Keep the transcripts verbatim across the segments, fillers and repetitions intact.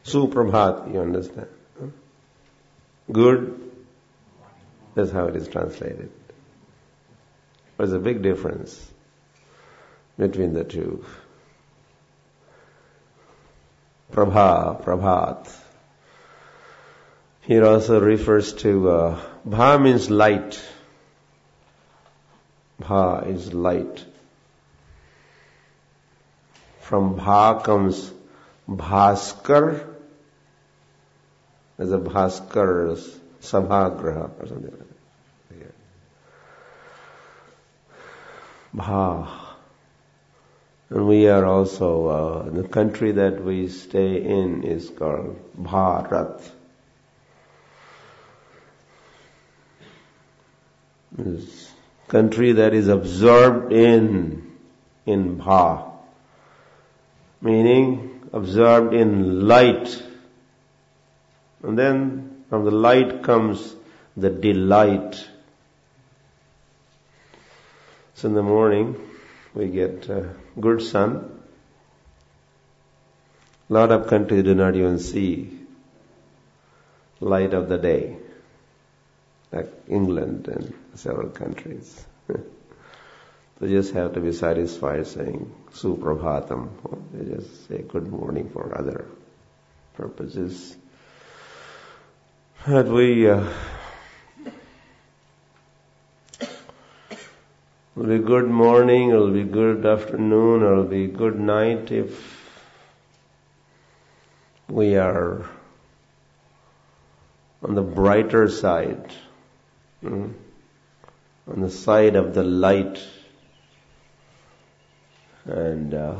Suprabhat, you understand? Good, that's how it is translated. There's a big difference between the two. Prabha, Prabhat. Here also refers to, uh, Bha means light. Bha is light. From Bha comes Bhaskar. There's a Bhaskar Sabhagraha or something like that. Yeah. Bha. And we are also, uh, the country that we stay in is called Bharat. This country that is absorbed in, in Bha. Meaning, absorbed in light. And then, from the light comes the delight. So in the morning, we get uh, good sun. A lot of countries do not even see light of the day, like England and several countries. They just have to be satisfied saying Suprabhatam. They just say good morning for other purposes. But we uh, will be good morning, it will be good afternoon, or it will be good night if we are on the brighter side, mm, on the side of the light. And uh,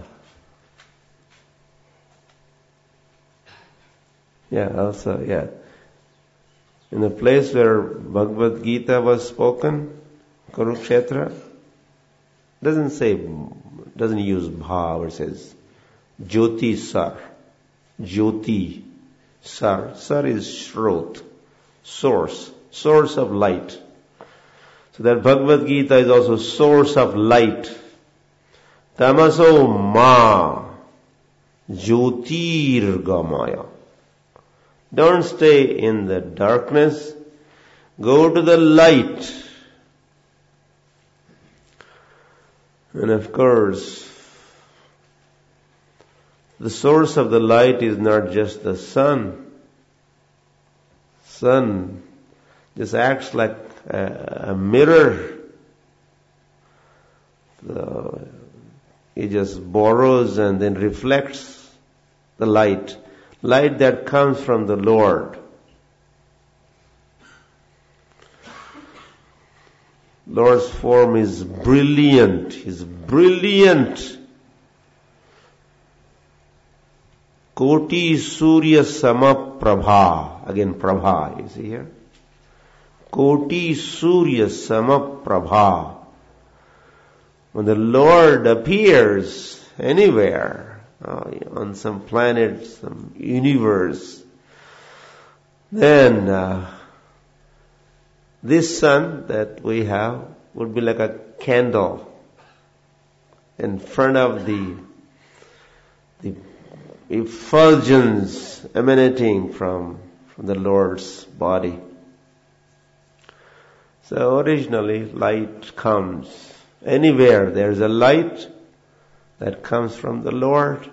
yeah, also, yeah. In the place where Bhagavad Gita was spoken, Kurukshetra, doesn't say, doesn't use bha, it says Jyoti Sar. Jyoti Sar. Sar is Shrot, source, source of light. So that Bhagavad Gita is also source of light. Tamaso ma Jyotirgamaya. Don't stay in the darkness. Go to the light. And of course, the source of the light is not just the sun. Sun just acts like a, a mirror. The, it just borrows and then reflects the light. Light that comes from the Lord. Lord's form is brilliant. He's brilliant. Koti Surya Sama Prabha. Again, Prabha, you see here? Koti Surya Sama Prabha. When the Lord appears anywhere, uh, on some planet, some universe, then uh, this sun that we have would be like a candle in front of the the effulgence emanating from, from the Lord's body. So originally light comes. Anywhere there's a light that comes from the Lord.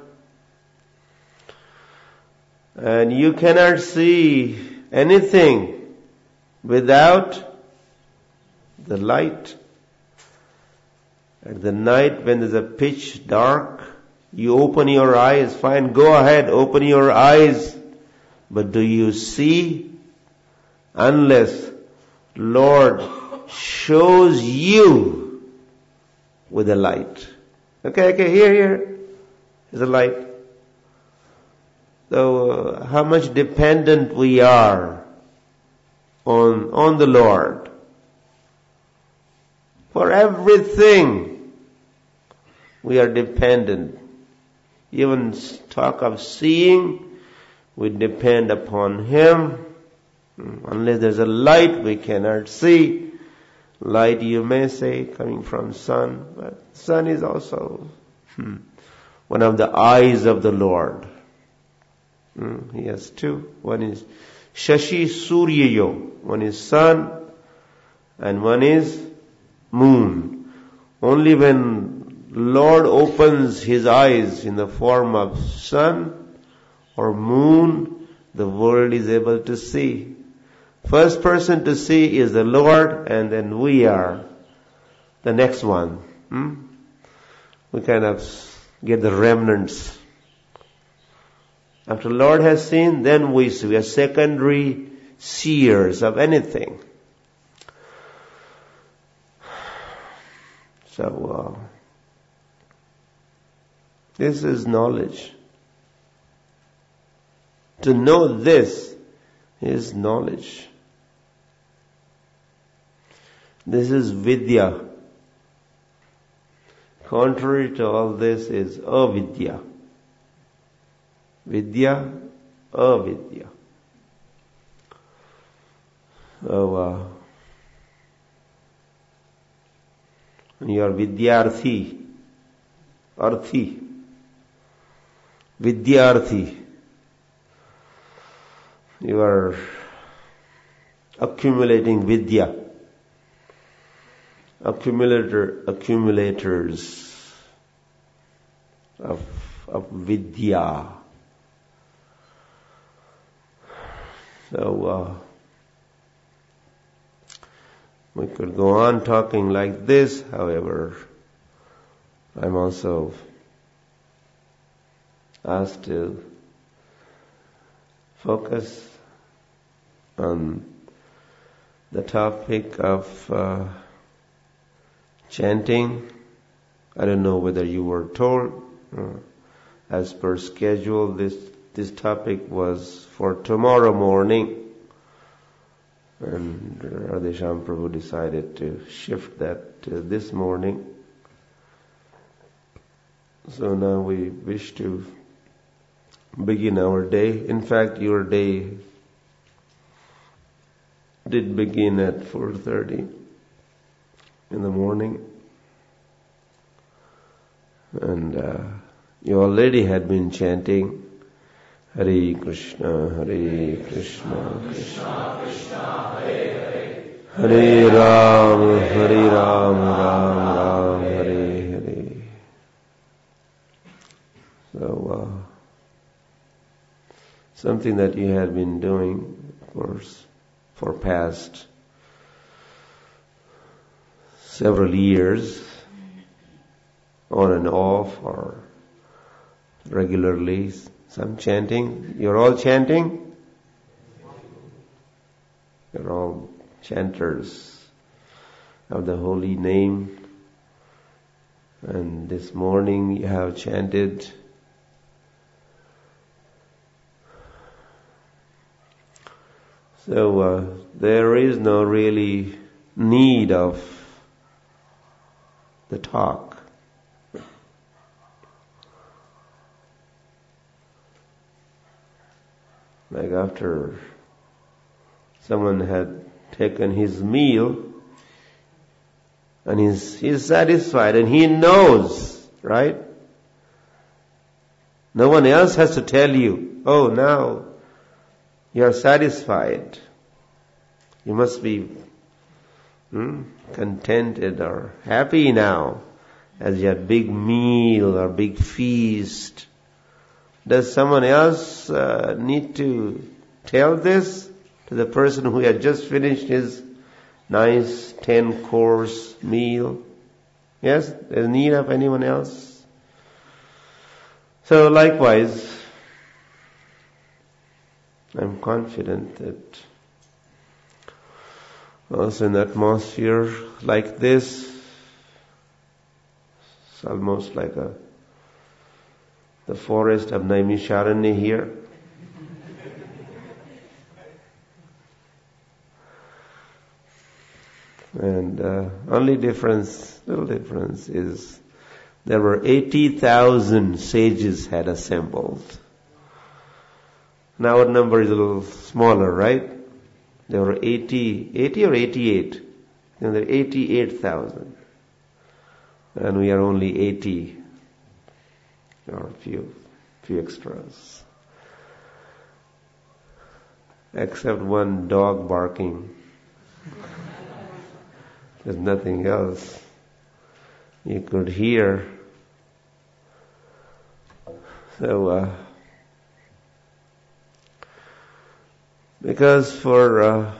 And you cannot see anything without the light. At the night when there's a pitch dark, you open your eyes, fine, go ahead, open your eyes. But do you see? Unless Lord shows you with the light. Okay, okay, here, here is the light. So, uh, how much dependent we are on, on the Lord. For everything, we are dependent. Even talk of seeing, we depend upon Him. Unless there's a light, we cannot see. Light, you may say, coming from sun, but sun is also hmm, one of the eyes of the Lord. Mm, he has two. One is Shashi Suryayo. One is sun and one is moon. Only when Lord opens his eyes in the form of sun or moon, the world is able to see. First person to see is the Lord, and then we are the next one. Hmm? We kind of get the remnants. After the Lord has seen, then we see. We are secondary seers of anything. So, uh, this is knowledge. To know this is knowledge. This is vidya. Contrary to all this is avidya. Vidya, avidya. So, uh, you are vidyarthi, arthi, vidyarthi. You are accumulating vidya. Accumulator, accumulators of, of vidya. So, uh, we could go on talking like this. However, I'm also asked to focus on the topic of uh, chanting. I don't know whether you were told, uh, as per schedule, this this topic was for tomorrow morning, and Radhesham Prabhu decided to shift that to this morning. So now we wish to begin our day. In fact, your day did begin at four thirty in the morning, and uh, you already had been chanting Hare Krishna, Hare Krishna, Krishna Krishna, Hare Hare, Hare Ram, Hare Ram, Ram Ram, Hare Hare. So, uh, something that you had been doing, of course, for past several years, on and off, or regularly, some chanting. You're all chanting? You're all chanters of the holy name. And this morning you have chanted So uh, there is no really need of the talk. Like after someone had taken his meal and he's, he's satisfied and he knows, right? No one else has to tell you, oh, now you are satisfied. You must be hmm, contented or happy now as your big meal or big feast. Does someone else uh, need to tell this to the person who had just finished his nice ten-course meal? Yes? There's need of anyone else? So likewise, I'm confident that also in an atmosphere like this, it's almost like a the forest of Naimisharanya here. And uh, only difference, little difference is there were eighty thousand sages had assembled. Now our number is a little smaller, right? There were eighty, eighty or eighty-eight? And there are eighty-eight thousand. And we are only eighty. Or a few, few extras. except one dog barking. There's nothing else you could hear. So, uh, because for uh,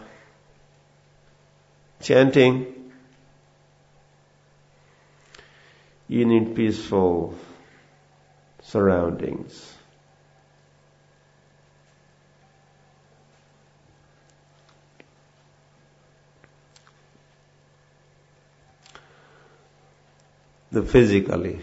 chanting, you need peaceful surroundings. The physically.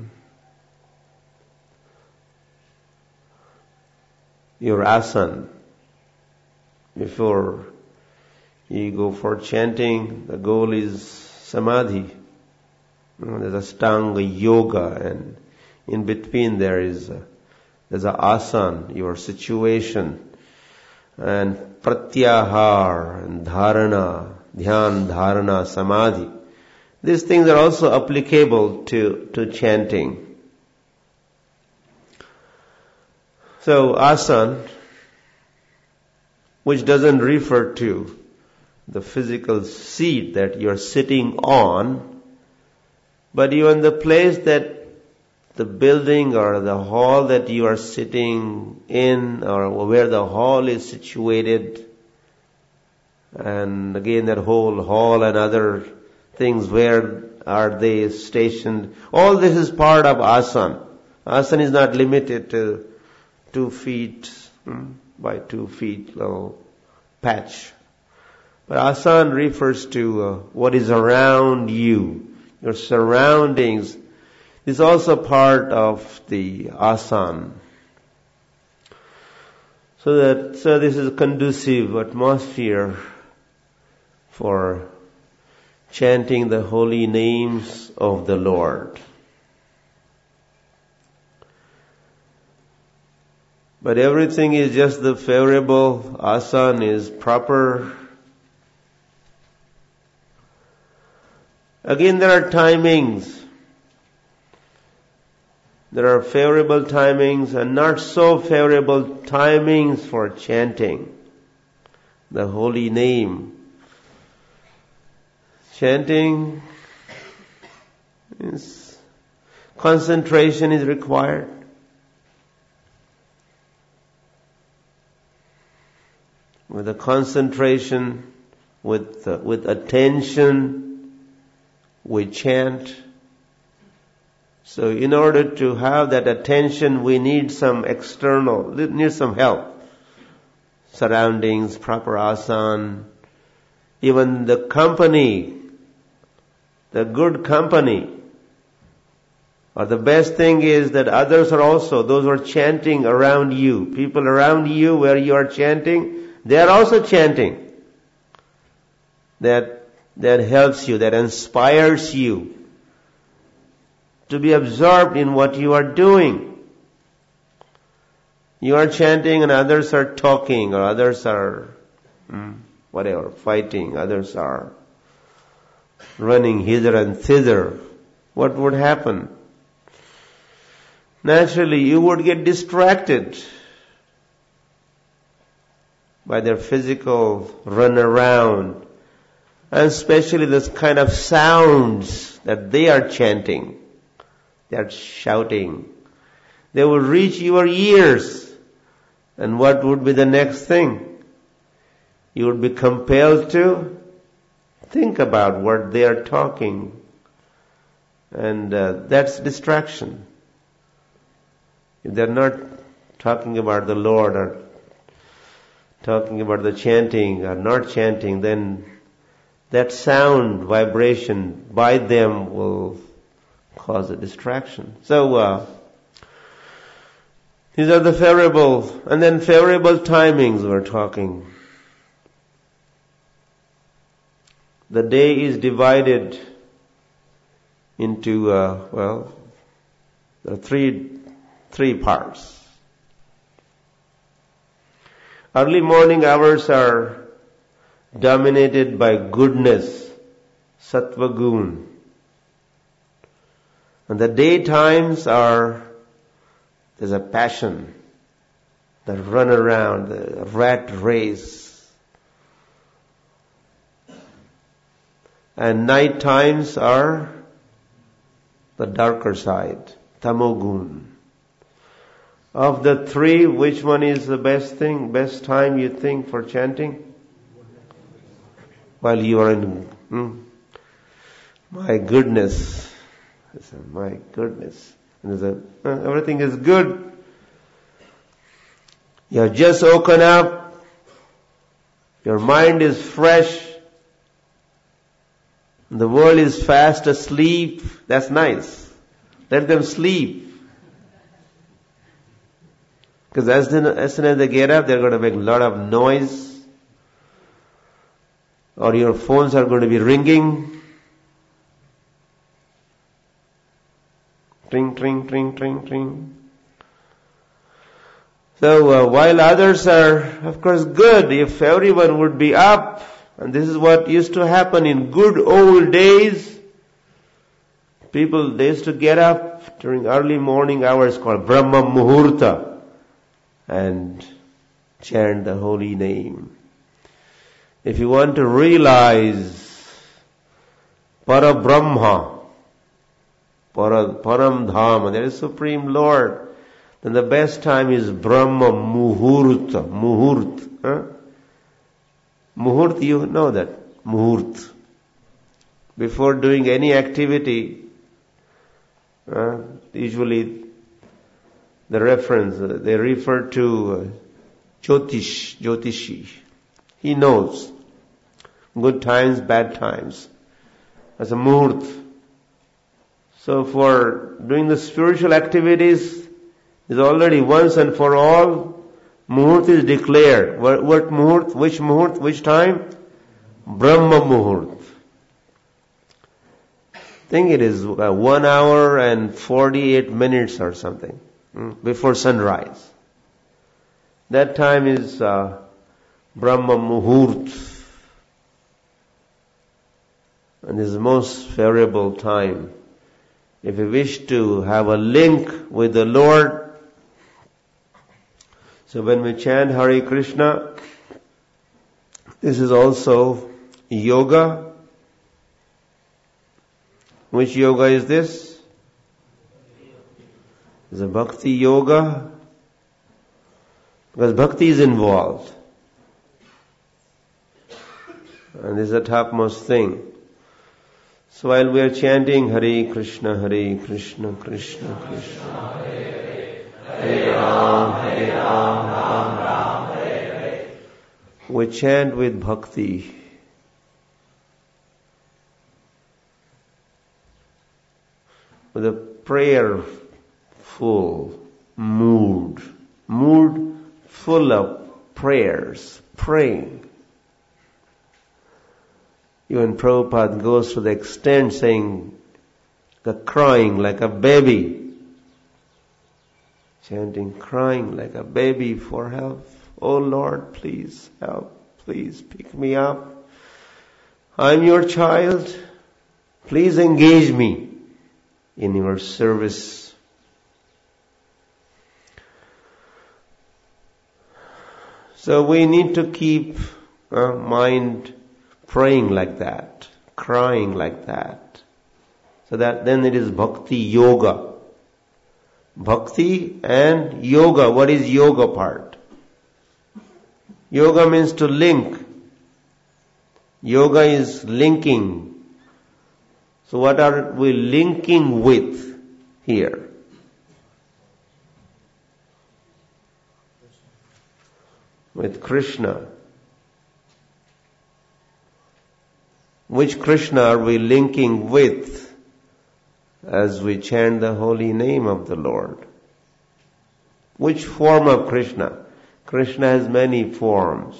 Your asana. Before you go for chanting, the goal is samadhi. There's Ashtanga yoga, and in between there is a, there's a asana, your situation, and pratyahar, and dharana, dhyan, dharana, samadhi. These things are also applicable to, to chanting. So asana, which doesn't refer to the physical seat that you're sitting on, but even the place that the building or the hall that you are sitting in, or where the hall is situated, and again that whole hall and other things, where are they stationed? All this is part of asana. Asana is not limited to two feet hmm, by two feet little patch. But asana refers to uh, what is around you, your surroundings. Is also part of the asana. So that so this is a conducive atmosphere for chanting the holy names of the Lord. But everything is just the favorable. Asana is proper. Again, there are timings. There are favorable timings and not so favorable timings for chanting the holy name. Chanting is, concentration is required. With a concentration, with uh, with attention, we chant. So in order to have that attention, we need some external, need some help. Surroundings, proper asana, even the company, the good company. Or the best thing is that others are also, those who are chanting around you, people around you where you are chanting, they are also chanting. That, that helps you, that inspires you to be absorbed in what you are doing. You are chanting and others are talking, or others are, hmm, whatever, fighting, others are running hither and thither. What would happen? Naturally, you would get distracted by their physical run around, and especially this kind of sounds that they are chanting. They are shouting. They will reach your ears. And what would be the next thing? You would be compelled to think about what they are talking. And uh, that's distraction. If they're not talking about the Lord or talking about the chanting or not chanting, then that sound, vibration by them will cause a distraction. So, uh, these are the favorable, and then favorable timings we're talking. The day is divided into, uh, well, there are three, three parts. Early morning hours are dominated by goodness, sattva gun. And the daytimes are, there's a passion, that run around, the rat race. And night times are the darker side, tamogun. Of the three, which one is the best thing, best time you think for chanting? While you are in, hmm? My goodness. My goodness. And there's a, uh, everything is good. You have just woken up. Your mind is fresh. The world is fast asleep. That's nice. Let them sleep. Because as soon, as soon as they get up, they're going to make a lot of noise. Or your phones are going to be ringing. Tring, tring, tring, tring, tring. So uh, while others are, of course, good, if everyone would be up, and this is what used to happen in good old days, people, they used to get up during early morning hours called Brahma Muhurta and chant the holy name. If you want to realize Para Brahma, Para, Param Dhama, there is Supreme Lord, then the best time is Brahma Muhurta, Muhurt. Huh? Muhurt, you know that, Muhurt. Before doing any activity, uh, usually the reference, uh, they refer to uh, Jyotish, Jyotishi. He knows good times, bad times. As a Muhurt. So for doing the spiritual activities, is already once and for all, Muhurt is declared. What, what Muhurt? Which Muhurt? Which time? Brahma Muhurt. I think it is uh, one hour and forty-eight minutes or something hmm, before sunrise. That time is uh, Brahma Muhurt. And is the most favorable time. If you wish to have a link with the Lord, so when we chant Hare Krishna, this is also yoga. Which yoga is this? It's a bhakti yoga. Because bhakti is involved. And this is the topmost thing. So while we are chanting Hare Krishna, Hare Krishna, Krishna Krishna, Hare Hare Ram, Hare Ram, Ram Ram, Hare Hare. We chant with bhakti. With a prayerful mood. Mood full of prayers. Praying. Even Prabhupada goes to the extent saying, crying like a baby. Chanting, crying like a baby for help. Oh Lord, please help. Please pick me up. I'm your child. Please engage me in your service. So we need to keep our mind praying like that, crying like that. So that then it is bhakti yoga. Bhakti and yoga. What is yoga part? Yoga means to link. Yoga is linking. So what are we linking with here? With Krishna. Which Krishna are we linking with as we chant the holy name of the Lord? Which form of Krishna? Krishna has many forms.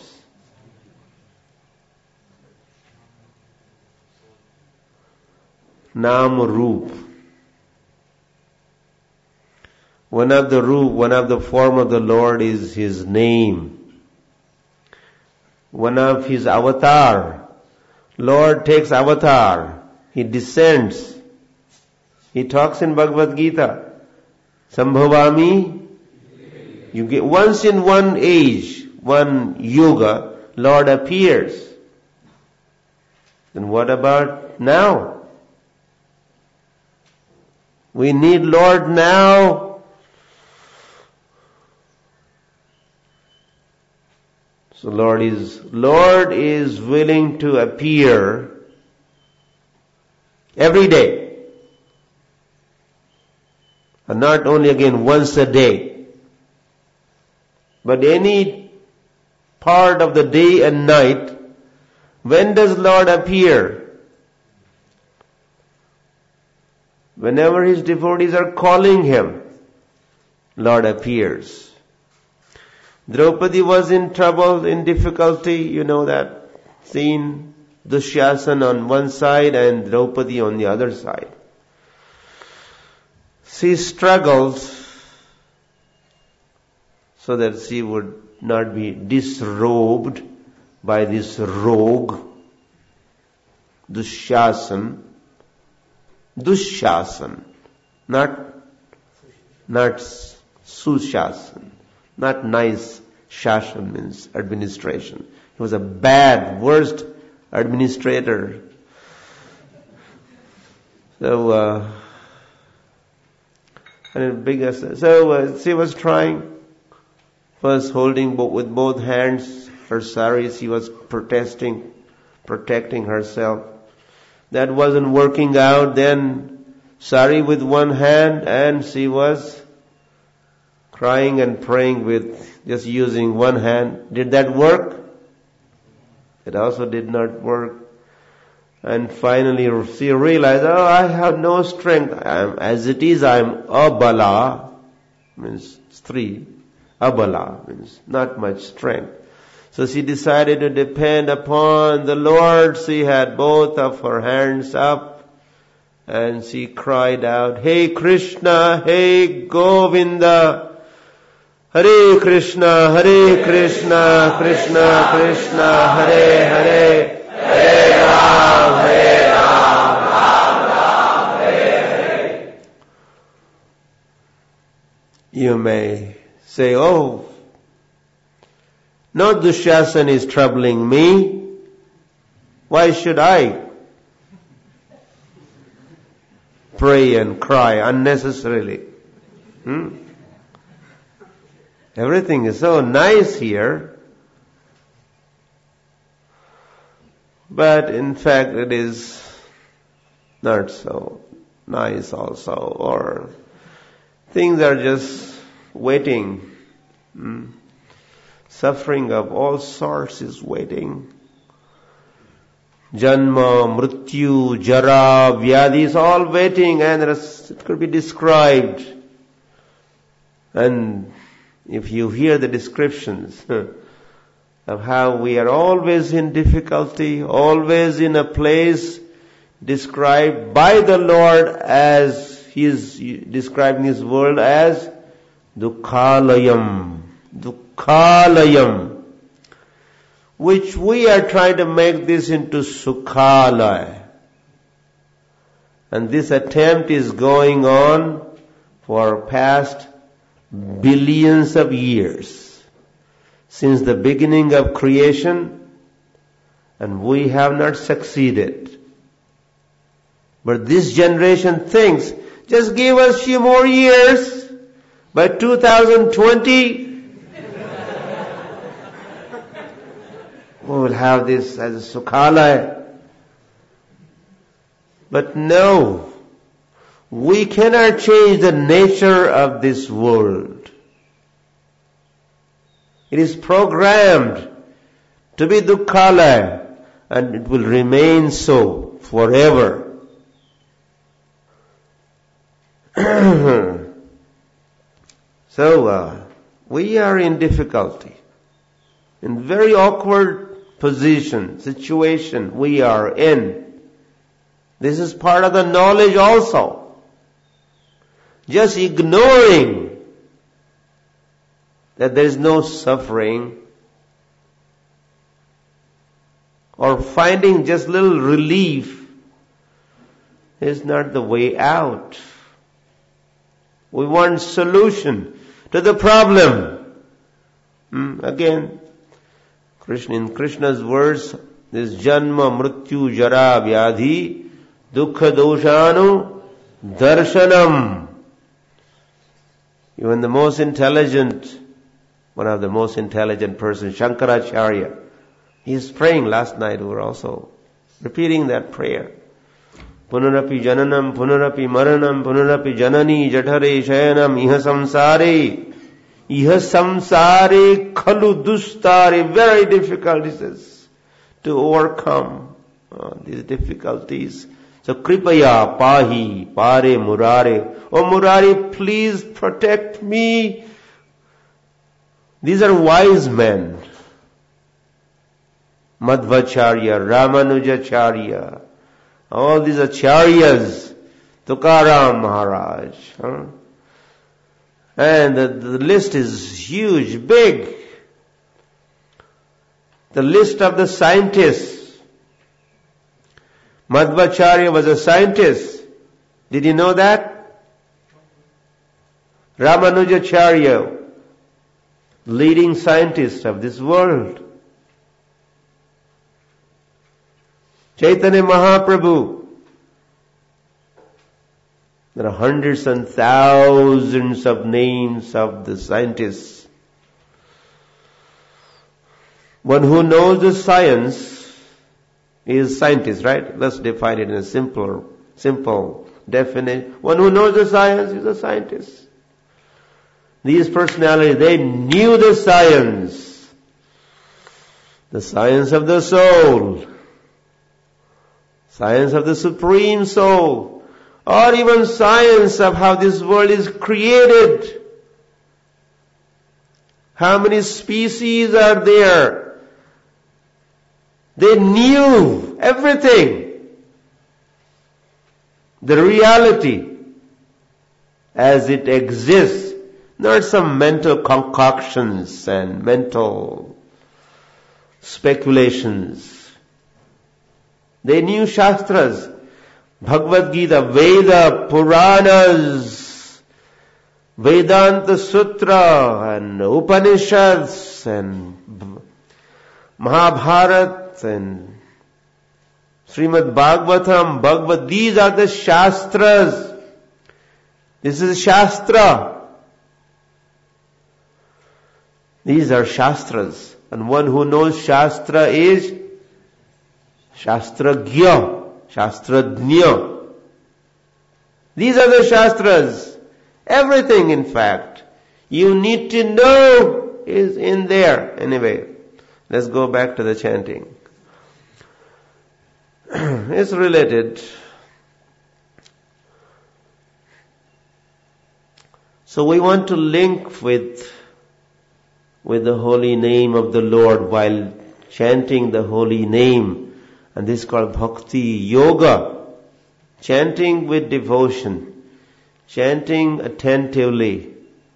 Nam Roop. One of the roop, one of the form of the Lord is His name. One of His avatar. Lord takes avatar. He descends. He talks in Bhagavad Gita. Sambhavami You get once in one age, one yuga, Lord appears. Then what about now? We need Lord now. So Lord is, Lord is willing to appear every day. And not only again once a day, but any part of the day and night. When does Lord appear? Whenever His devotees are calling Him, Lord appears. Draupadi was in trouble, in difficulty, you know that scene, Dushyasana on one side and Draupadi on the other side. She struggled so that she would not be disrobed by this rogue, Dushyasana. Dushyasana, not, not Sushasana, not nice. Shasana means administration. He was a bad, worst administrator. So, uh, and biggest, so uh, she was trying, first holding bo- with both hands her sari. She was protesting, protecting herself. That wasn't working out. Then sari with one hand, and she was crying and praying with just using one hand. Did that work? It also did not work. And finally she realized, oh, I have no strength. I am, as it is, I am abala, means three. Abala means not much strength. So she decided to depend upon the Lord. She had both of her hands up and she cried out, Hey Krishna, Hey Govinda, Hare Krishna, Hare Krishna, Krishna Krishna, Hare Hare, Hare Ram, Hare Ram, Ram Ram, Hare Hare. You may say, oh, no Dushyasana is troubling me. Why should I pray and cry unnecessarily? Hmm? Everything is so nice here. But in fact it is not so nice also. Or things are just waiting. Hmm? Suffering of all sorts is waiting. Janma, Mrityu, Jara, Vyadhi is all waiting, and it could be described. And if you hear the descriptions of how we are always in difficulty, always in a place described by the Lord as He is describing His world as Dukkhalayam. Dukkhalayam, which we are trying to make this into Sukhalaya. And this attempt is going on for past billions of years, since the beginning of creation, and we have not succeeded. But this generation thinks, just give us a few more years, by two thousand twenty, we will have this as a Sukhalaya. But no, we cannot change the nature of this world. It is programmed to be Dukkhalaya, and it will remain so forever. So, uh, we are in difficulty, in very awkward position, situation we are in. This is part of the knowledge also. Just ignoring that there is no suffering, or finding just little relief, is not the way out. We want solution to the problem. Hmm? Again, Krishna, in Krishna's words, this janma, mrityu, jara, vyadhi, dukkha, doshanu, darshanam. Even the most intelligent, one of the most intelligent persons, Shankaracharya, he is praying. Last night we were also repeating that prayer. Punarapi jananam, punarapi maranam, punarapi janani, jathare shayanam, iha samsare, iha samsare, khalu dustare. Very difficult, this is, to overcome uh, these difficulties. So, kripaya, pahi, pare, murare. Oh Murari, please protect me. These are wise men. Madhvacharya, Ramanujacharya. All these acharyas. Tukaram Maharaj. Huh? And the, the list is huge, big. The list of the scientists. Madhvacharya was a scientist. Did you know that? Ramanujacharya, leading scientist of this world. Chaitanya Mahaprabhu. There are hundreds and thousands of names of the scientists. One who knows the science is scientist, right? Let's define it in a simpler, simple definition. One who knows the science is a scientist. These personalities, they knew the science. The science of the soul. Science of the Supreme Soul. Or even science of how this world is created. How many species are there? They knew everything. The reality as it exists. Not some mental concoctions and mental speculations. They knew Shastras, Bhagavad Gita, Veda, Puranas, Vedanta Sutra, and Upanishads, and Mahabharata, and Srimad Bhagavatam, Bhagavad. These are the Shastras. This is Shastra. These are Shastras. And one who knows Shastra is Shastragya, Shastrajna. These are the Shastras. Everything, in fact, you need to know is in there. Anyway, let's go back to the chanting. It's related. So we want to link with with the holy name of the Lord while chanting the holy name. And this is called Bhakti Yoga. Chanting with devotion. Chanting attentively.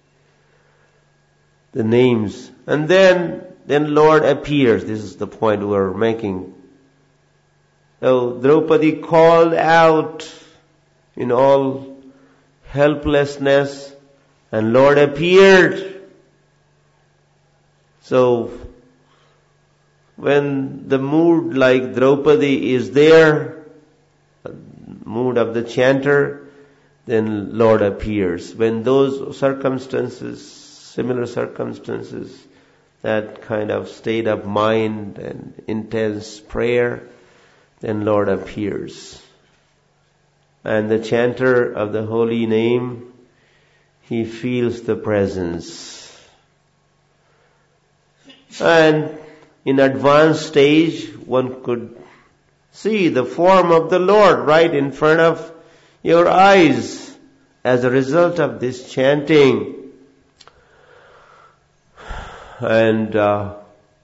The names. And then, then Lord appears. This is the point we're making. So Draupadi called out in all helplessness, and Lord appeared. So, when the mood like Draupadi is there, mood of the chanter, then Lord appears. When those circumstances, similar circumstances, that kind of state of mind and intense prayer, then Lord appears. And the chanter of the holy name, he feels the presence. And in advanced stage, one could see the form of the Lord right in front of your eyes as a result of this chanting. And uh,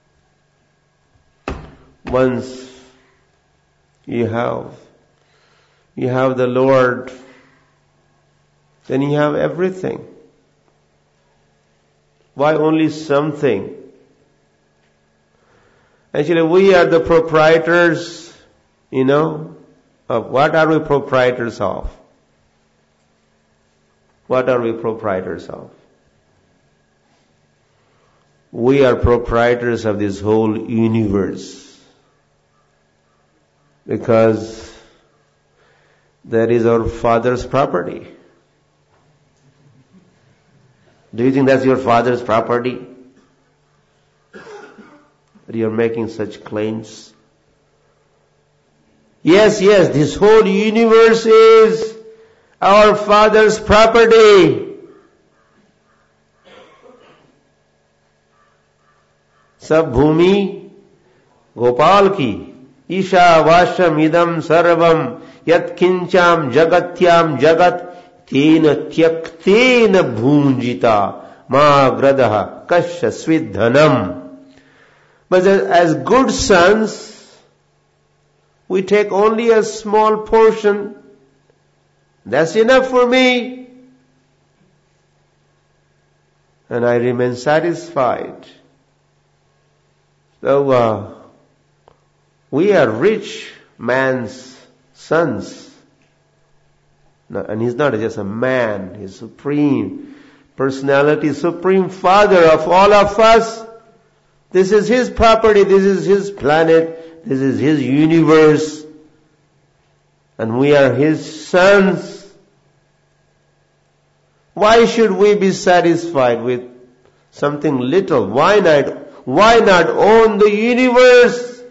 once you have you have the Lord, then you have everything. Why only something? Actually, we are the proprietors, you know, of what are we proprietors of? What are we proprietors of? we are proprietors of this whole universe. Because that is our Father's property. Do you think that's your Father's property? That you're making such claims? Yes, yes, this whole universe is our Father's property. सब भूमि गोपाल की ईशावास्यम इदम सर्वम यत्किंचाम जगत्याम जगत तेन त्यक्तेन भूंजिता मा ग्रदः कश्य स्विद्धनम. But as good sons, we take only a small portion. That's enough for me. And I remain satisfied. So, uh, we are rich man's sons. No, and he's not just a man, he's supreme personality, supreme father of all of us. This is his property, this is his planet, this is his universe. And we are his sons. Why should we be satisfied with something little? Why not? Why not own the universe?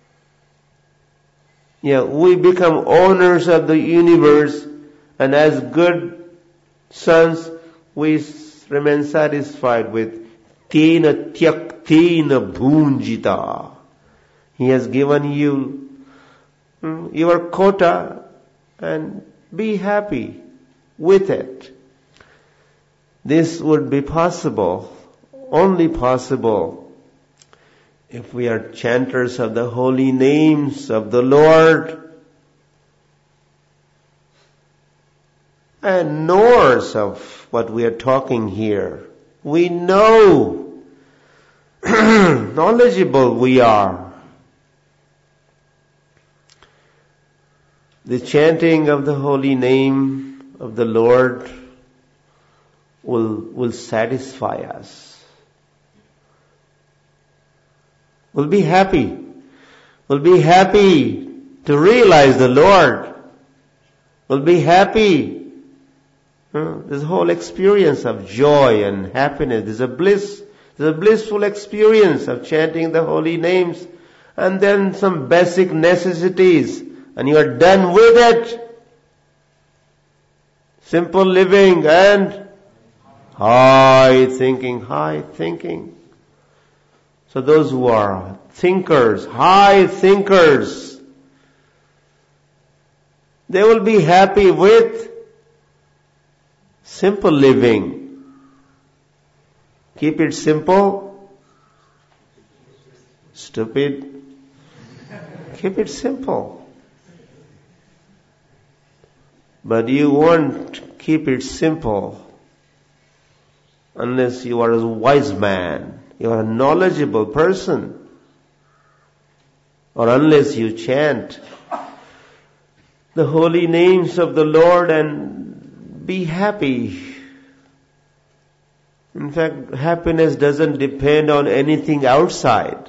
Yeah, we become owners of the universe, and as good sons, we remain satisfied with tena tyaktena bhunjita. He has given you your quota, and be happy with it. This would be possible, only possible, if we are chanters of the holy names of the Lord and knowers of what we are talking here. We know, knowledgeable we are. The chanting of the holy name of the Lord will, will satisfy us. We'll be happy. We'll be happy to realize the Lord. We'll be happy. Uh, this whole experience of joy and happiness is a bliss. It's a blissful experience of chanting the holy names. And then some basic necessities. And you are done with it. Simple living and high thinking, high thinking. So those who are thinkers, high thinkers, they will be happy with simple living. Keep it simple. Stupid. Keep it simple. But you won't keep it simple unless you are a wise man. You are a knowledgeable person. Or unless you chant the holy names of the Lord and be happy. In fact, happiness doesn't depend on anything outside.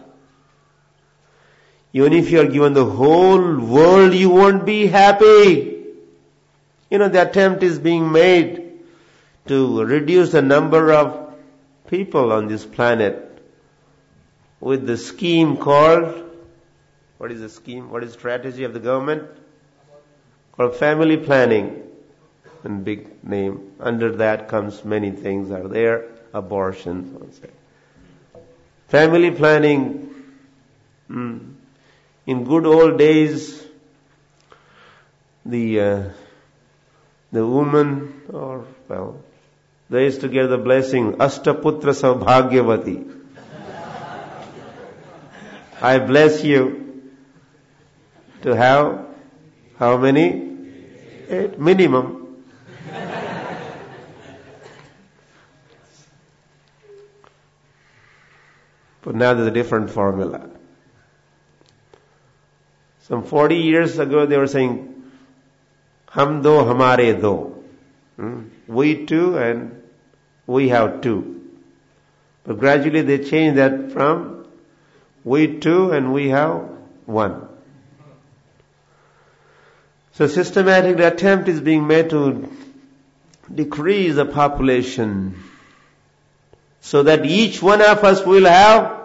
Even if you are given the whole world, you won't be happy. You know, the attempt is being made to reduce the number of people on this planet with the scheme called, what is the scheme, what is the strategy of the government? Called family planning. And big name. Under that comes many things are there. Abortion. Family planning. Mm. In good old days, the uh, the woman, or well, they used to get the blessing, Ashtaputra Saubhagyavati. I bless you to have how many? Eight minimum. But now there's a different formula. Some forty years ago they were saying, Hum do, hamare do. Hmm? We two and we have two. But gradually they changed that from we two and we have one. So systematic attempt is being made to decrease the population so that each one of us will have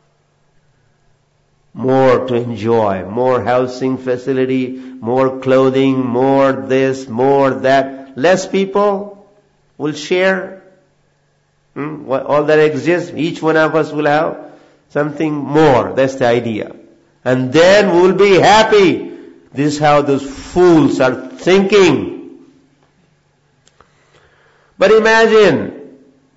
more to enjoy, more housing facility, more clothing, more this, more that. Less people will share hmm, what, all that exists. Each one of us will have something more. That's the idea. And then we'll be happy. This is how those fools are thinking. But imagine,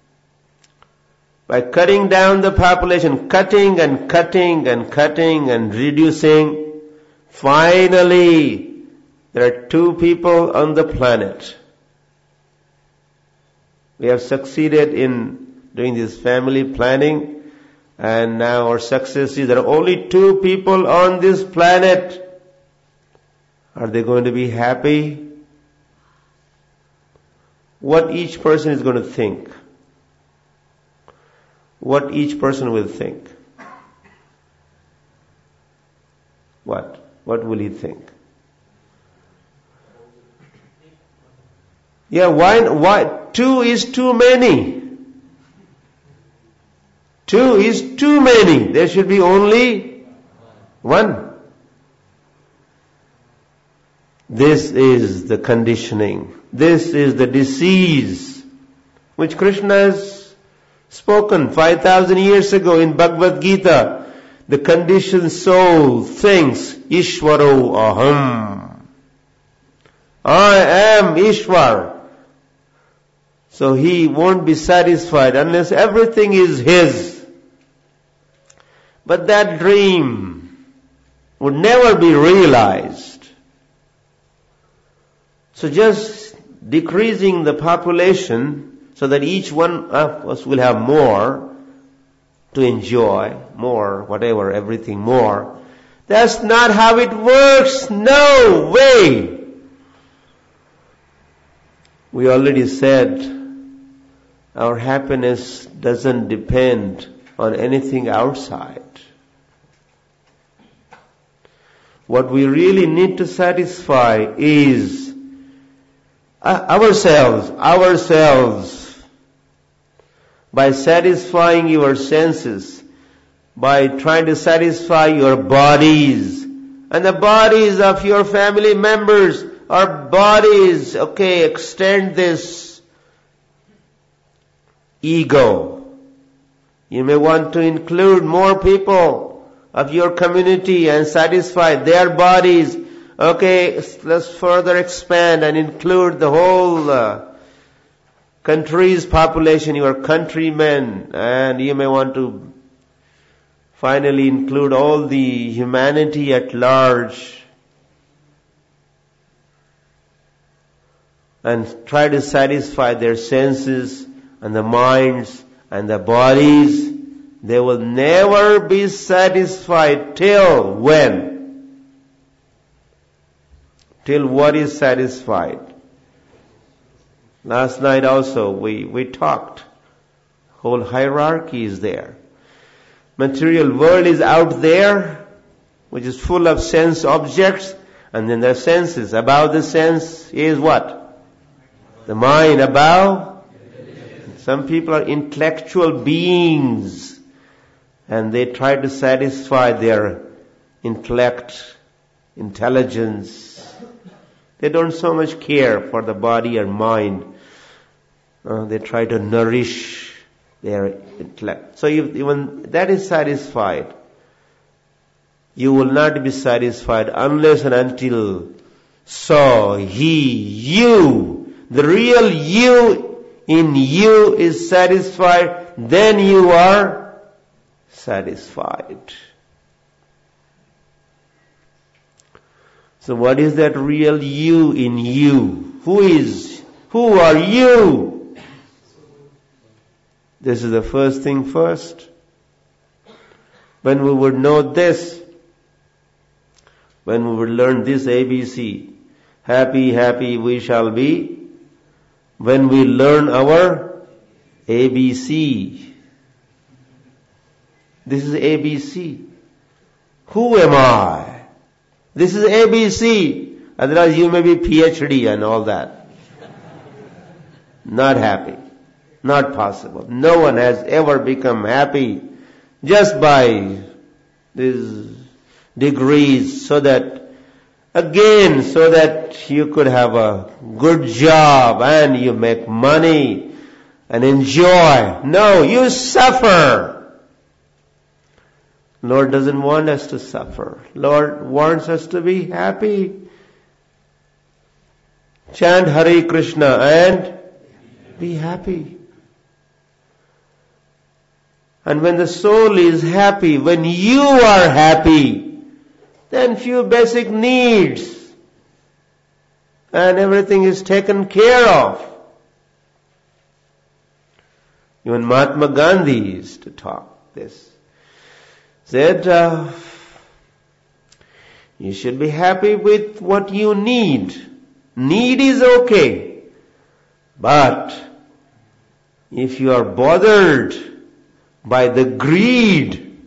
by cutting down the population, cutting and cutting and cutting and reducing, finally, there are two people on the planet. We have succeeded in doing this family planning, and now our success is there are only two people on this planet. Are they going to be happy? What each person is going to think. What each person will think. What? What will he think? Yeah, why, why? Two is too many. Two is too many. There should be only one. This is the conditioning. This is the disease which Krishna has spoken five thousand years ago in Bhagavad Gita. The conditioned soul thinks, Ishvaro aham. I am Ishvar. So he won't be satisfied unless everything is his. But that dream would never be realized. So just decreasing the population so that each one of us will have more to enjoy, more, whatever, everything more. That's not how it works. No way. We already said our happiness doesn't depend on anything outside. What we really need to satisfy is ourselves, ourselves. By satisfying your senses, by trying to satisfy your bodies, and the bodies of your family members, our bodies, okay, extend this ego. You may want to include more people of your community and satisfy their bodies. Okay, let's further expand and include the whole uh, country's population, your countrymen, and you may want to finally include all the humanity at large and try to satisfy their senses and the minds and the bodies. They will never be satisfied till when? Till what is satisfied? Last night also we, we talked. Whole hierarchy is there. Material world is out there, which is full of sense objects, and then the senses. Above the sense is what? The mind. Above? Some people are intellectual beings, and they try to satisfy their intellect, intelligence. They don't so much care for the body or mind. Uh, they try to nourish their intellect. So if even that is satisfied, you will not be satisfied unless and until so he, you, the real you in you is satisfied, then you are satisfied. So what is that real you in you? Who is, who are you? This is the first thing first. When we would know this, when we would learn this A B C, happy, happy we shall be, when we learn our A B C, This is A B C. Who am I? This is A B C. Otherwise you may be P H D and all that. Not happy. Not possible. No one has ever become happy just by these degrees, so that, again, so that you could have a good job and you make money and enjoy. No, you suffer. Lord doesn't want us to suffer. Lord wants us to be happy. Chant Hare Krishna and be happy. And when the soul is happy, when you are happy, then few basic needs and everything is taken care of. Even Mahatma Gandhi used to talk this. Said, uh, you should be happy with what you need. Need is okay. But if you are bothered by the greed,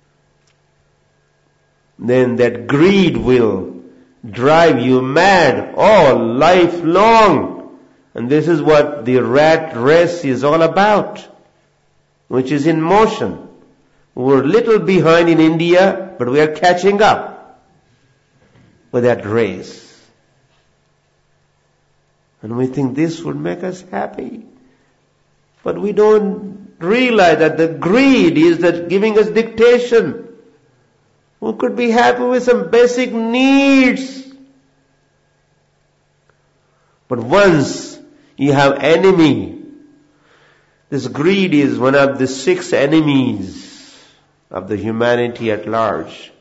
then that greed will drive you mad all life long. And this is what the rat race is all about, which is in motion. We're a little behind in India, but we are catching up with that race. And we think this would make us happy. But we don't realize that the greed is that giving us dictation. We could be happy with some basic needs. But once you have enemy, this greed is one of the six enemies of the humanity at large.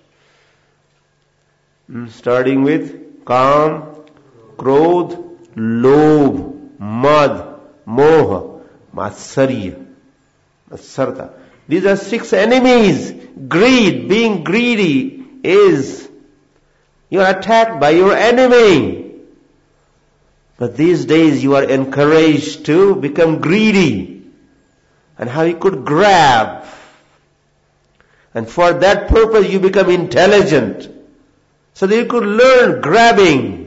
Starting with Kam, Krodh, Lobh, Mad, Moha, Matsarya, Matsarta. These are six enemies. Greed, being greedy, is you are attacked by your enemy. But these days you are encouraged to become greedy. And how you could grab. And for that purpose you become intelligent. So that you could learn grabbing.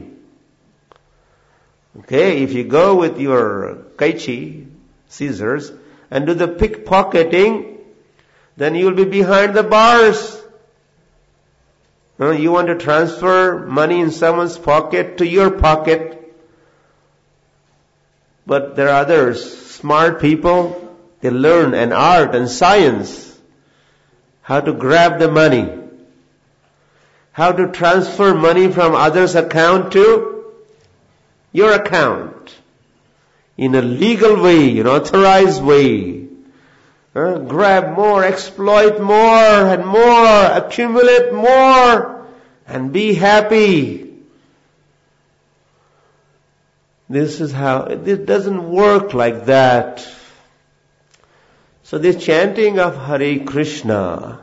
Okay, if you go with your kaichi, scissors, and do the pickpocketing, then you will be behind the bars. No, you want to transfer money in someone's pocket to your pocket. But there are others, smart people, they learn an art and science. How to grab the money. How to transfer money from others' account to your account. In a legal way, an authorized way. Uh, grab more, exploit more and more, accumulate more, and be happy. This is how, it doesn't work like that. So this chanting of Hare Krishna,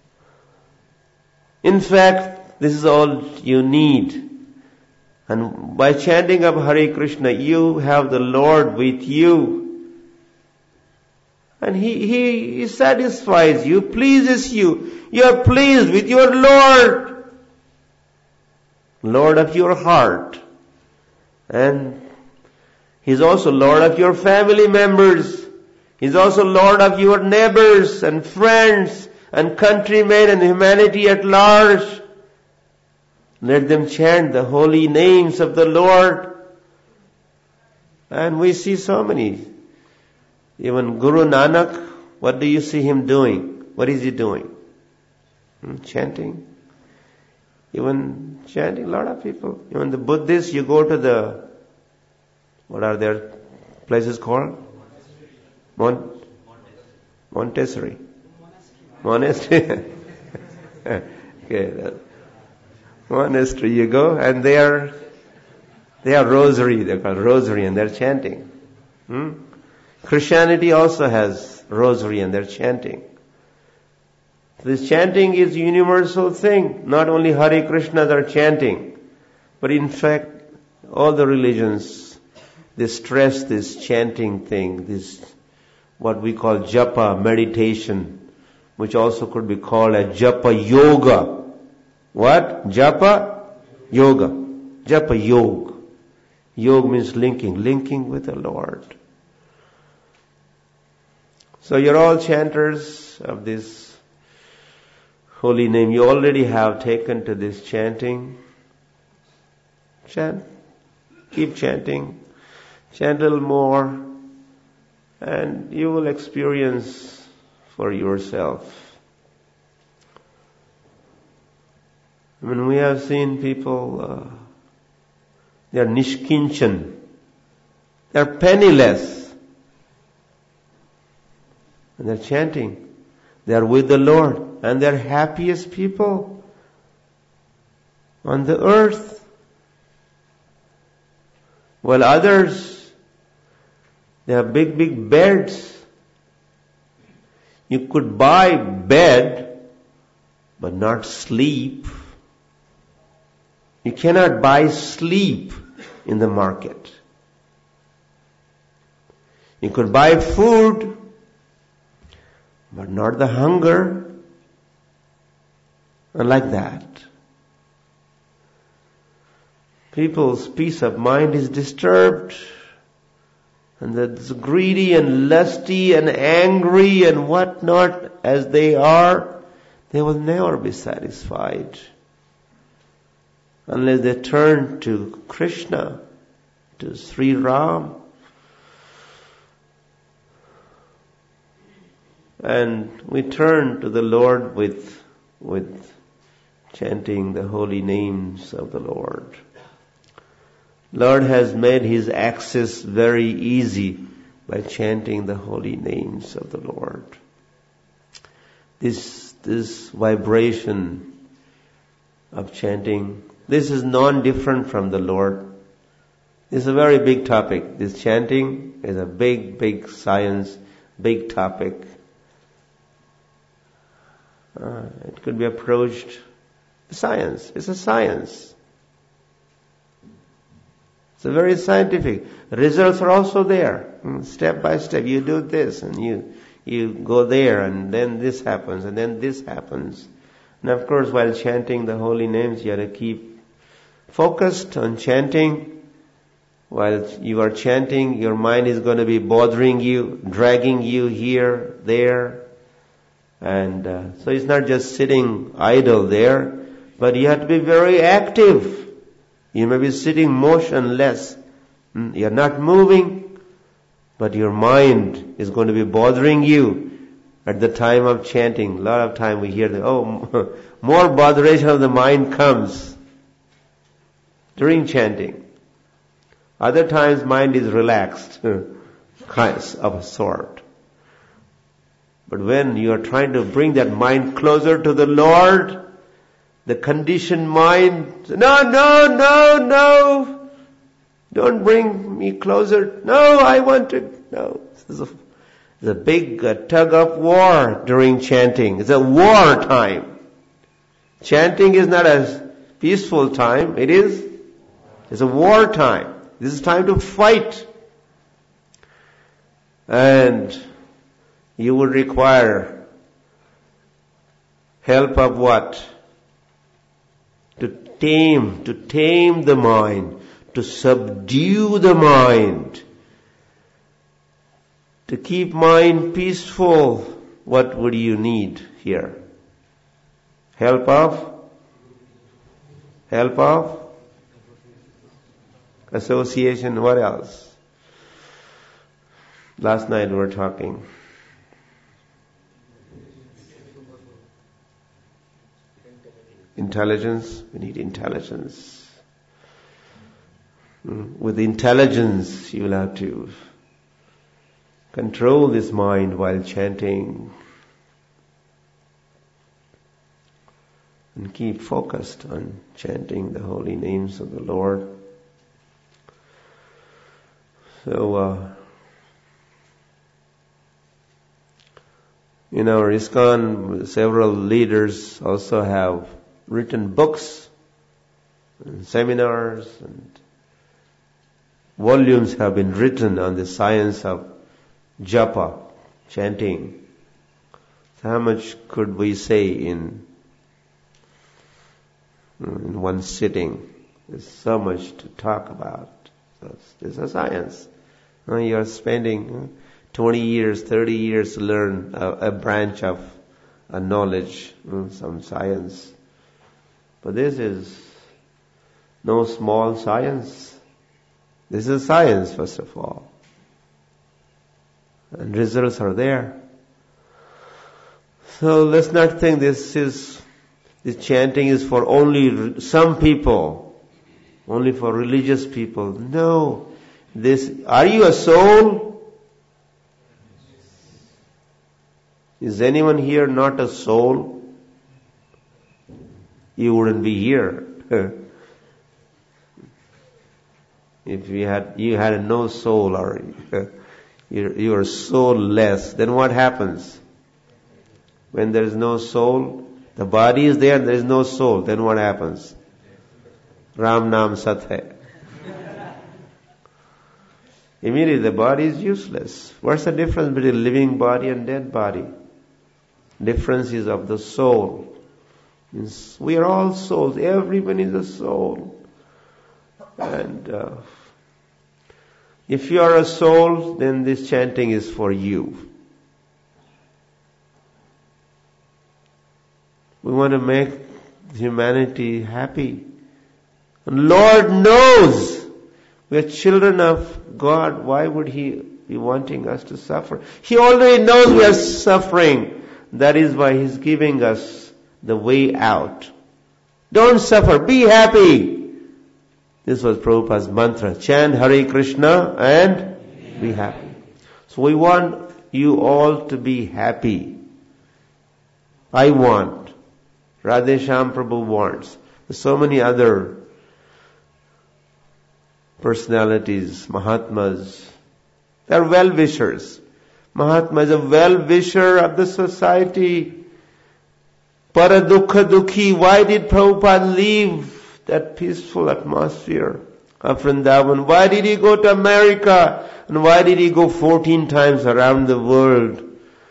in fact, this is all you need. And by chanting of Hare Krishna, you have the Lord with you. And He, He, He satisfies you, pleases you. You are pleased with your Lord. Lord of your heart. And He's also Lord of your family members. He's also Lord of your neighbors and friends and countrymen and humanity at large. Let them chant the holy names of the Lord. And we see so many. Even Guru Nanak, what do you see him doing? What is he doing? Hmm, chanting. Even chanting, a lot of people. Even the Buddhists, you go to the, what are their places called? Mont- Montessori. Monastery. Okay. Monastery you go, and they are, they are rosary, they're called rosary, and they're chanting. Hmm? Christianity also has rosary and they're chanting. This chanting is a universal thing. Not only Hare Krishnas are chanting, but in fact, all the religions, they stress this chanting thing, this what we call japa, meditation, which also could be called a Japa Yoga. What? Japa Yoga. Japa Yoga. Yoga means linking, linking with the Lord. So you're all chanters of this holy name. You already have taken to this chanting. Chant. Keep chanting. Chant a little more. And you will experience for yourself. I mean, we have seen people, uh, they are nishkinchan. They are penniless. And they're chanting. They are with the Lord. And they're happiest people on the earth. While others, they have big, big beds. You could buy bed, but not sleep. You cannot buy sleep in the market. You could buy food, but not the hunger. And like that, people's peace of mind is disturbed. And that's greedy and lusty and angry and whatnot as they are, they will never be satisfied unless they turn to Krishna, to Sri Ram. And we turn to the Lord with, with chanting the holy names of the Lord. Lord has made His access very easy by chanting the holy names of the Lord. This, this vibration of chanting, this is non-different from the Lord. This is a very big topic. This chanting is a big, big science, big topic. Uh, it could be approached science. It's a science. It's a very scientific. Results are also there. Step by step. You do this and you, you go there and then this happens and then this happens. And of course, while chanting the holy names, you have to keep focused on chanting. While you are chanting, your mind is going to be bothering you, dragging you here, there. And uh, so it's not just sitting idle there, but you have to be very active. You may be sitting motionless. You're not moving, but your mind is going to be bothering you at the time of chanting. A lot of time we hear that, oh, more botheration of the mind comes during chanting. Other times mind is relaxed, kind of a sort. But when you are trying to bring that mind closer to the Lord, the conditioned mind, no, no, no, no, don't bring me closer. No, I want to, no. It's a, it's a big uh, tug of war during chanting. It's a war time. Chanting is not a peaceful time. It is, it's a war time. This is time to fight. And you would require help of what? To tame, to tame the mind, to subdue the mind, to keep mind peaceful. What would you need here? Help of? Help of? Association, what else? Last night we were talking. Intelligence, we need intelligence. With intelligence, you will have to control this mind while chanting and keep focused on chanting the holy names of the Lord. So, uh, in our ISKCON, several leaders also have written books and seminars, and volumes have been written on the science of japa, chanting. How much could we say in, in one sitting? There's so much to talk about. It's a science. You're spending twenty years, thirty years to learn a, a branch of a knowledge, some science. But this is no small science. This is science, first of all. And results are there. So let's not think this is, this chanting is for only some people, only for religious people. No. This, are you a soul? Is anyone here not a soul? You wouldn't be here. If you had, you had no soul, or you, you are soulless, then what happens? When there is no soul, the body is there, there is no soul, then what happens? Ram Naam Sat Hai. Immediately the body is useless. What's the difference between living body and dead body? Difference is of the soul. Means we are all souls. Everyone is a soul. And uh, if you are a soul, then this chanting is for you. We want to make humanity happy. And Lord knows we are children of God. Why would He be wanting us to suffer? He already knows we are suffering. That is why He's giving us the way out. Don't suffer. Be happy. This was Prabhupada's mantra. Chant Hare Krishna and be happy. So we want you all to be happy. I want. Radhesham Prabhu wants. There's so many other personalities, Mahatmas. They're well-wishers. Mahatma is a well-wisher of the society. Paradukha Dukhi. Why did Prabhupada leave that peaceful atmosphere of Vrindavan? Why did he go to America? And why did he go fourteen times around the world?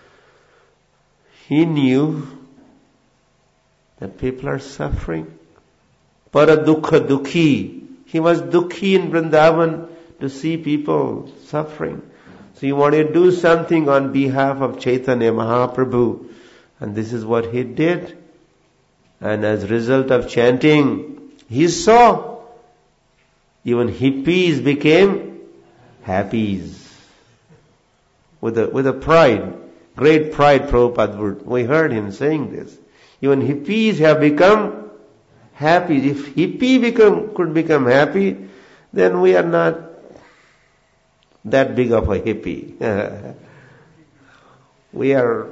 He knew that people are suffering. Paradukha Dukhi. He was dukhi in Vrindavan to see people suffering. So he wanted to do something on behalf of Chaitanya Mahaprabhu. And this is what he did. And as a result of chanting, he saw even hippies became happies. With a, with a pride, great pride, Prabhupada, we heard him saying this. Even hippies have become happy. If hippie become, could become happy, then we are not that big of a hippie. We are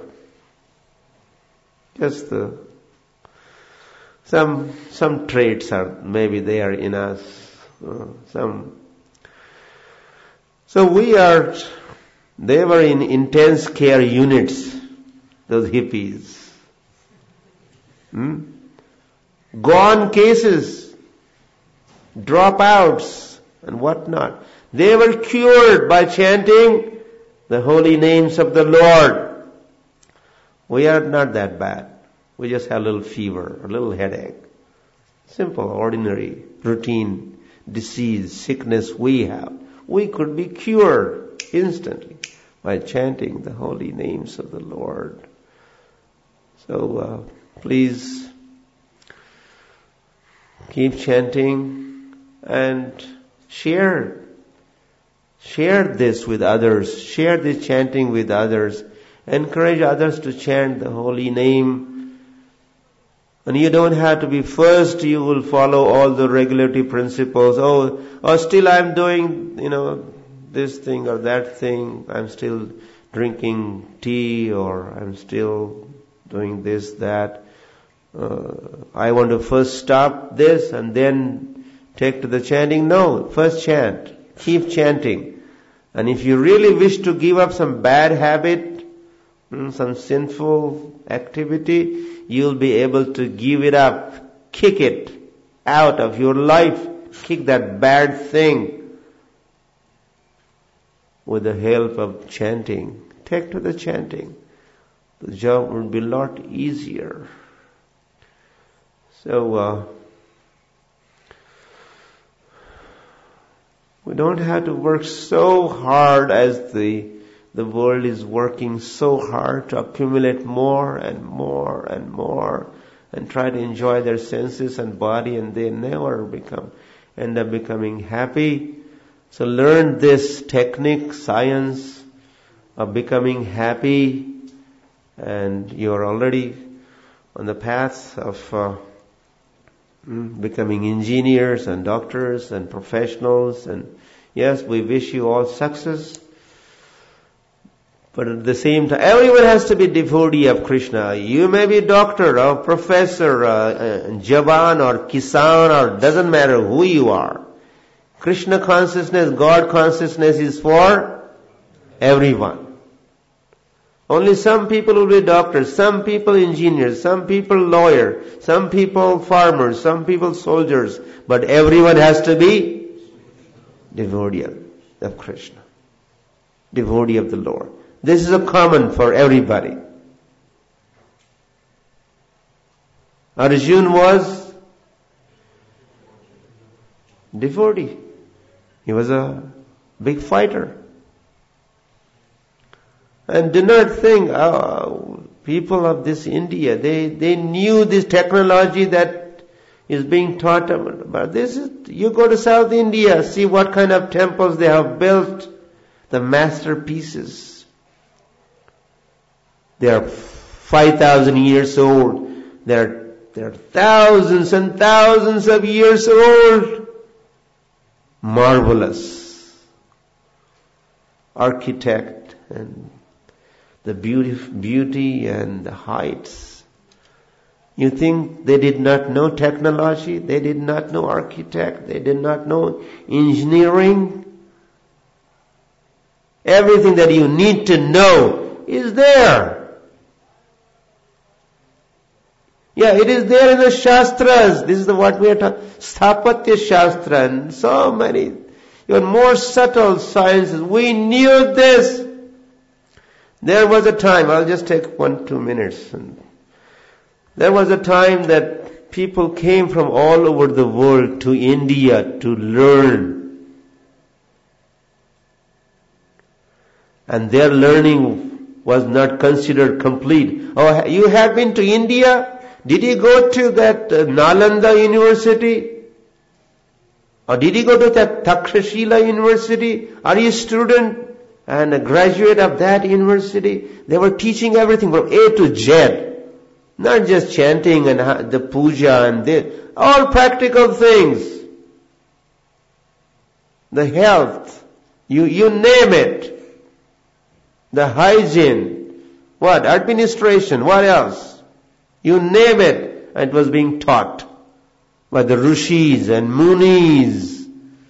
just uh, some some traits are maybe there in us. Uh, some. So we are. They were in intense care units. Those hippies. Hmm? Gone cases, dropouts, and whatnot. They were cured by chanting the holy names of the Lord. We are not that bad. We just have a little fever, a little headache. Simple, ordinary, routine disease, sickness we have. We could be cured instantly by chanting the holy names of the Lord. So, uh, please keep chanting and share. Share this with others. Share this chanting with others. Encourage others to chant the holy name. And you don't have to be first. You will follow all the regulatory principles. Oh, oh, still I'm doing, you know, this thing or that thing. I'm still drinking tea, or I'm still doing this, that. Uh, I want to first stop this and then take to the chanting. No, first chant. Keep chanting. And if you really wish to give up some bad habit, some sinful activity, you'll be able to give it up, kick it out of your life, kick that bad thing with the help of chanting. Take to the chanting. the job would be a lot easier. So, uh, we don't have to work so hard as the the world is working so hard to accumulate more and more and more and try to enjoy their senses and body, and they never become, end up becoming happy. So learn this technique, science of becoming happy, and you're already on the path of uh, becoming engineers and doctors and professionals. And yes, we wish you all success. But at the same time, everyone has to be devotee of Krishna. You may be doctor or professor, uh, uh, Jawan or Kisan, or doesn't matter who you are. Krishna consciousness, God consciousness is for everyone. Only some people will be doctors, some people engineers, some people lawyers, some people farmers, some people soldiers. But everyone has to be devotee of Krishna, devotee of the Lord. This is a common for everybody. Arjuna was devotee. He was a big fighter. And do not think, oh, people of this India, they, they knew this technology that is being taught about. But this is, you go to South India, see what kind of temples they have built, the masterpieces. They are five thousand years old. They are, they are thousands and thousands of years old. Marvelous architect and the beauty, beauty and the heights. You think they did not know technology? They did not know architect? They did not know engineering? Everything that you need to know is there. Yeah, it is there in the Shastras. This is the, what we are talking, Sthapatya Shastra, and so many, even more subtle sciences. We knew this. There was a time, I'll just take one, two minutes. There was a time that people came from all over the world to India to learn. And their learning was not considered complete. Oh, you have been to India? Did you go to that uh, Nalanda University? Or did you go to that Takshashila University? Are you a student and a graduate of that university? They were teaching everything from A to Z. Not just chanting and the puja and this. All practical things. The health. You, you name it. The hygiene. What? Administration. What else? You name it, and it was being taught by the rishis and munis.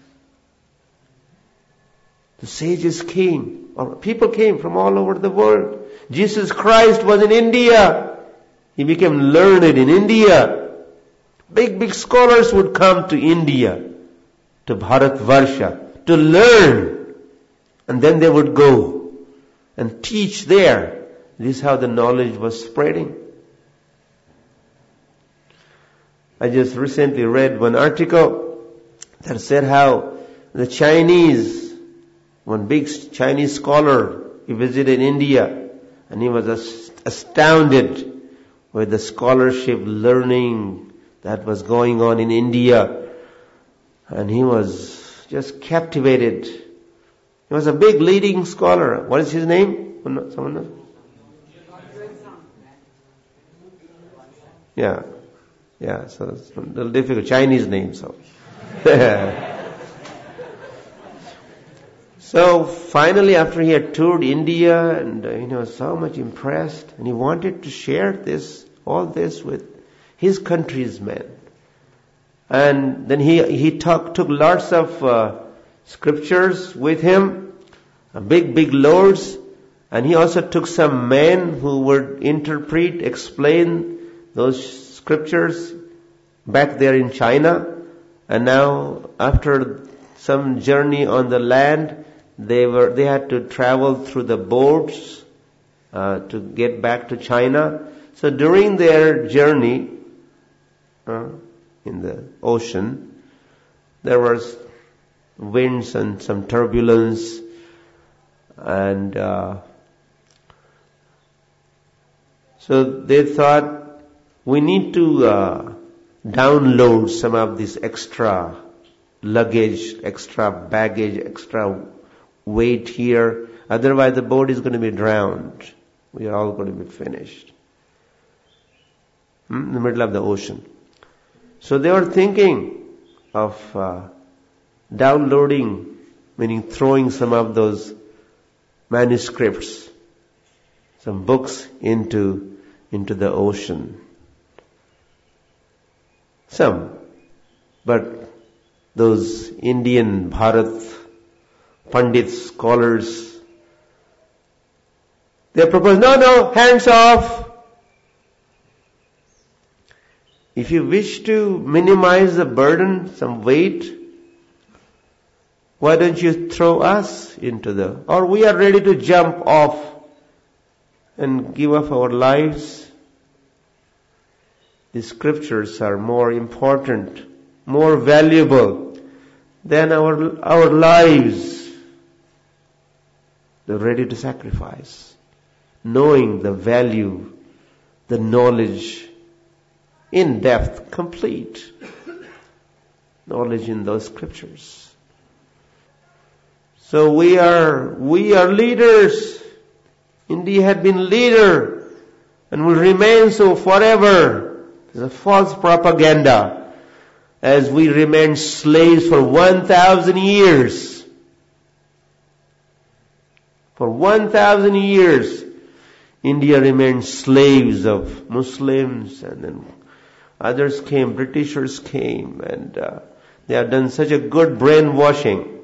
The sages came, or people came from all over the world. Jesus Christ was in India. He became learned in India. Big, big scholars would come to India, to Bharatvarsha, to learn. And then they would go and teach there. This is how the knowledge was spreading. I just recently read one article that said how the Chinese, one big Chinese scholar, he visited India and he was astounded with the scholarship learning that was going on in India. And he was just captivated. He was a big leading scholar. What is his name? Someone knows? Yeah. Yeah, so it's a little difficult. Chinese name, so. So finally, after he had toured India and, uh, you know, so much impressed, and he wanted to share this, all this with his country's men. And then he, he talk, took lots of, uh, scriptures with him, uh, big, big lords, and he also took some men who would interpret, explain those scriptures back there in China. And now after some journey on the land, they were they had to travel through the boats uh, to get back to China. So during their journey uh, in the ocean, there was winds and some turbulence, and uh, so they thought we need to uh, download some of this extra luggage, extra baggage, extra weight here. Otherwise the boat is going to be drowned. We are all going to be finished. Hmm? In the middle of the ocean. So they were thinking of uh, downloading, meaning throwing some of those manuscripts, some books into, into the ocean. Some. But those Indian Bharat Pandits, scholars, they propose, no, no, hands off. If you wish to minimize the burden, some weight, why don't you throw us into the, or we are ready to jump off and give up our lives. The scriptures are more important, more valuable than our, our lives. They're ready to sacrifice, knowing the value, the knowledge, in depth, complete knowledge in those scriptures. So we are, we are leaders. India had been leader and will remain so forever. It's a false propaganda, as we remain slaves for one thousand years. For one thousand years, India remained slaves of Muslims, and then others came, Britishers came, and uh, they have done such a good brainwashing.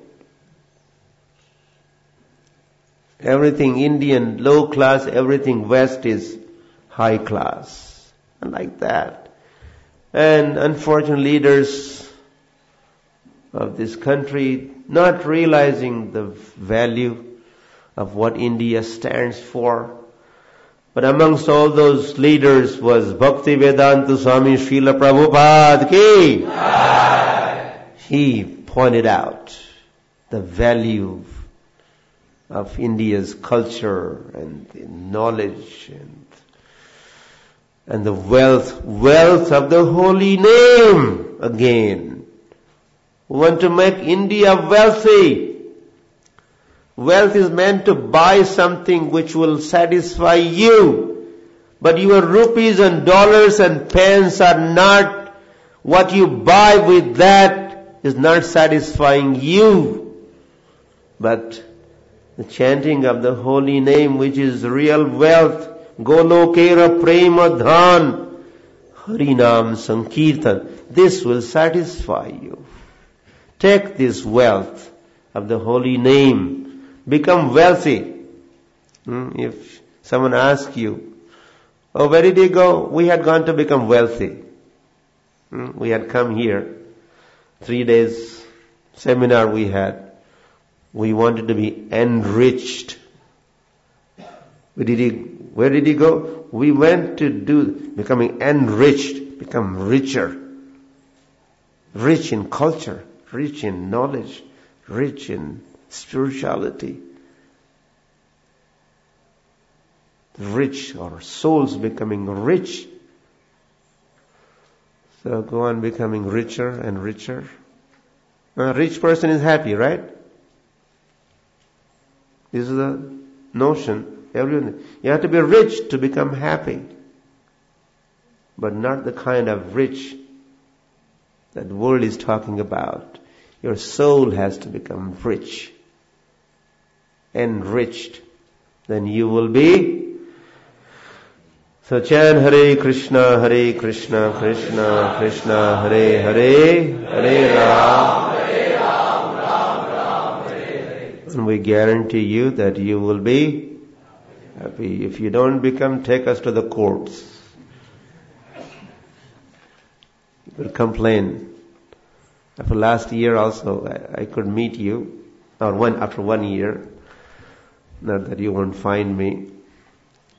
Everything Indian, low class, everything West is high class. And like that. And unfortunate leaders of this country not realizing the value of what India stands for. But amongst all those leaders was Bhaktivedanta Swami Srila Prabhupada ki. Aye. He pointed out the value of India's culture and the knowledge and, and the wealth, wealth of the holy name again. We want to make India wealthy. Wealth is meant to buy something which will satisfy you. But your rupees and dollars and pence are not, what you buy with that is not satisfying you. But the chanting of the holy name, which is real wealth, Golokera Prema Dhan, Harinam Sankirtan, this will satisfy you. Take this wealth of the holy name. Become wealthy. Hmm? If someone asks you, oh, where did you go? We had gone to become wealthy. Hmm? We had come here. Three days seminar we had. We wanted to be enriched. Where did he, where did he go? We went to do, becoming enriched, become richer. Rich in culture, rich in knowledge, rich in spirituality. Rich, our souls becoming rich. So go on becoming richer and richer. A rich person is happy, right? This is the notion. Everyone, you have to be rich to become happy. But not the kind of rich that the world is talking about. Your soul has to become rich. Enriched. Then you will be. So chant Hare Krishna, Hare Krishna, Krishna, Krishna, Hare Hare, Hare Ram, Hare Ram, Ram Ram, Hare Hare. And we guarantee you that you will be happy. If you don't become, take us to the courts. You will complain. After last year also, I, I could meet you, or one after one year. Not that you won't find me.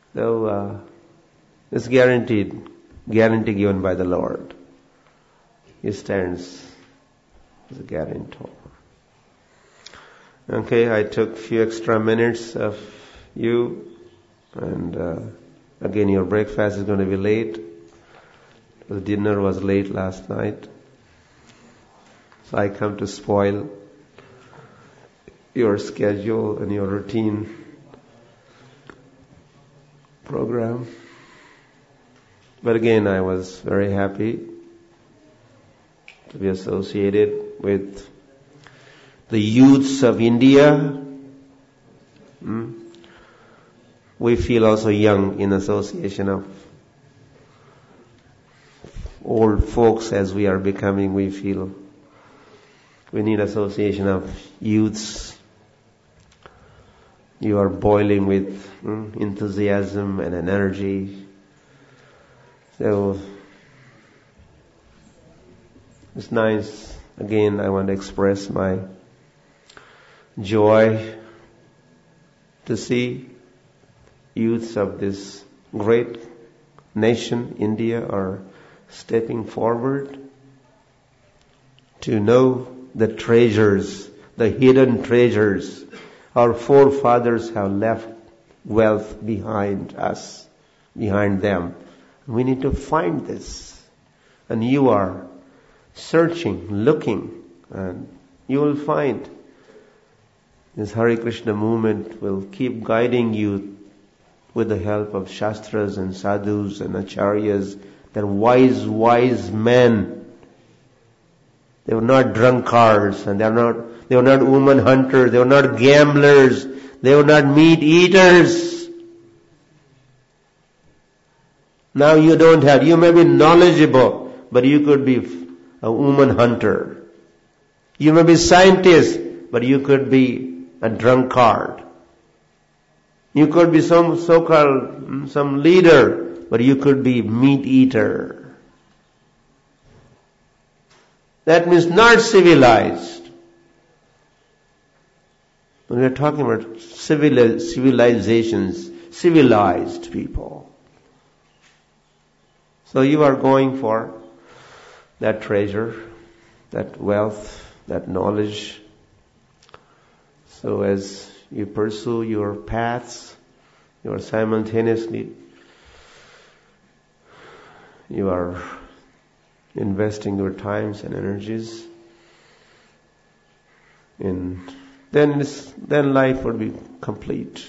So, uh, it's guaranteed, guarantee given by the Lord. He stands as a guarantor. Okay, I took a few extra minutes of you, and uh, again, your breakfast is going to be late. The dinner was late last night. So I come to spoil your schedule and your routine program. But again, I was very happy to be associated with the youths of India. Hmm? We feel also young in association of old folks as we are becoming. We feel we need association of youths. You are boiling with hmm, enthusiasm and an energy. So it's nice. Again, I want to express my joy to see youths of this great nation, India, are stepping forward to know the treasures, the hidden treasures. Our forefathers have left wealth behind us, behind them. We need to find this. And you are searching, looking, and you will find. This Hare Krishna movement will keep guiding you with the help of Shastras and Sadhus and Acharyas. They're wise, wise men. They were not drunkards, and they were not, they were not woman hunters, they were not gamblers, they were not meat eaters. Now you don't have, you may be knowledgeable, but you could be a woman hunter. You may be scientist, but you could be a drunkard. You could be some so-called, some leader, but you could be meat eater. That means not civilized. When we are talking about civil, civilizations, civilized people. So you are going for that treasure, that wealth, that knowledge. So as you pursue your paths, you are simultaneously, you are investing your times and energies in, then it's, then life will be complete.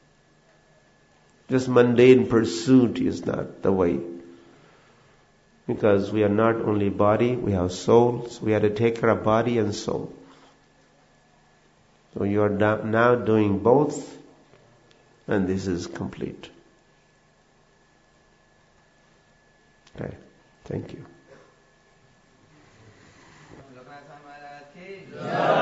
Just mundane pursuit is not the way. Because we are not only body, we have soul, so we have to take care of body and soul. So you are now doing both, and this is complete. Okay, thank you.